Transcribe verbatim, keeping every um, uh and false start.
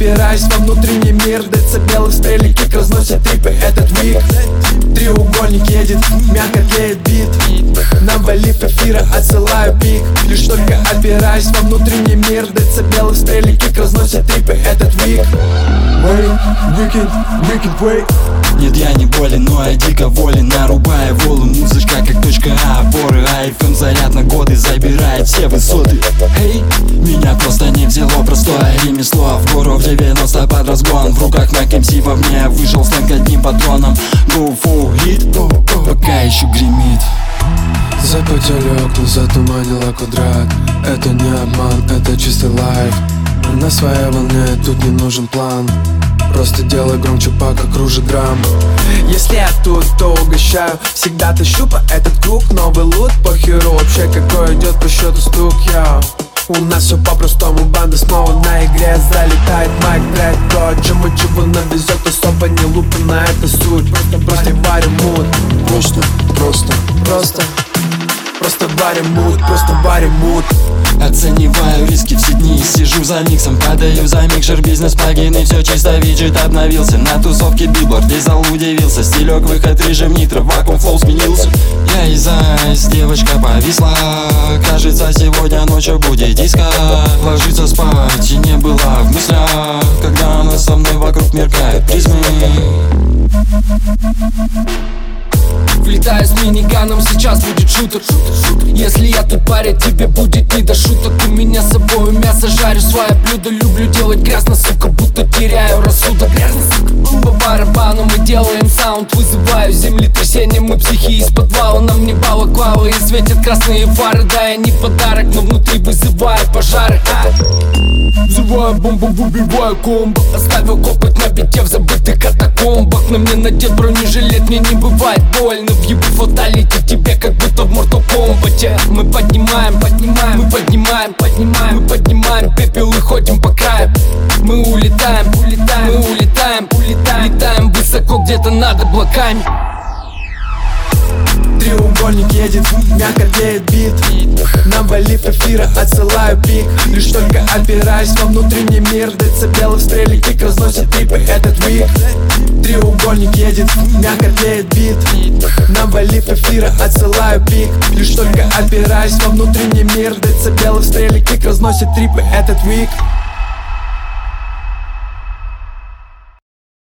опираясь во внутренний мир. Децибелы в стреле, кик разносит трипы этот вик. Треугольник едет, мягко тлеет бит. Навалив эфира, отсылаю пик. Лишь только опираясь во внутренний мир. Децибелы в стреле, кик разносит трипы этот вик. Weekend, weekend way. Нет, я не болен, но я дико волен. Нарубая волу, музычка как точка А, опоры, а эф эм заряд на годы забирает все высоты. Эй, меня просто не взяло простое ремесло. В гору в девяносто под разгон. В руках Mac эм си, во мне вышел сленг одним патроном. Go for it, пока еще гремит. Запотели окна, затуманила квадрат. Это не обман, это чистый лайф. На своей волне тут не нужен план. Просто делай громче, пока кружит драм. Если я тут, то угощаю. Всегда тащу по этот круг новый лут. Похеру вообще, какой идет по счету стук, я. У нас все по-простому, банда снова на игре. Залетает майк, трек, то, чему чего навезет. Особо не лупа на это суть. Просто, просто варим мут. Просто, просто, Просто, просто варим мут, просто варим мут. Оцениваю риски все дни, сижу за миксом, подаю за микшер, бизнес погибный, все чисто, виджет обновился. На тусовке билборд, весь зал удивился. Стилек, выход, режим нитро, вакуум, флоу сменился. Я из айс, девочка повисла. Кажется, сегодня ночью будет диско. Ложиться спать и не было в мыслях, когда она со мной вокруг меркает призмы. Влетаю с миниганом, сейчас будет шутер. Если я тут парень, тебе будет не до шуток. У меня с собой мясо, жарю свое блюдо. Люблю делать грязно, сука, будто теряю рассудок. Грязно, сука, по барабану мы делаем саунд. Вызываю землетрясение, мы психи из подвала. На мне балаклавы и светят красные фары. Да, я не подарок, но внутри вызываю пожары. Взрываю бомбу, выбиваю комбо. Оставил копоть на бите в забытых катакомбах. На мне надет бронежилет, мне не бывает больно. Въебу фаталити тебе, как будто в Mortal Kombat. Мы поднимаем, поднимаем, мы поднимаем, поднимаем. Мы поднимаем пепел и ходим по краю. Мы улетаем, улетаем, мы улетаем, улетаем. Летаем высоко где-то над облаками. Треугольник едет, мягко тлеет бит. Навалив эфира, отсылаю пик. Лишь только опираясь во внутренний мир. Децибелы в стреле, кик разносит трипы этот вик. Треугольник едет, мягко тлеет бит. Навалив эфира, отсылаю пик. Лишь только опираясь во внутренний мир. Децибелы в стреле, кик разносит трипы этот вик.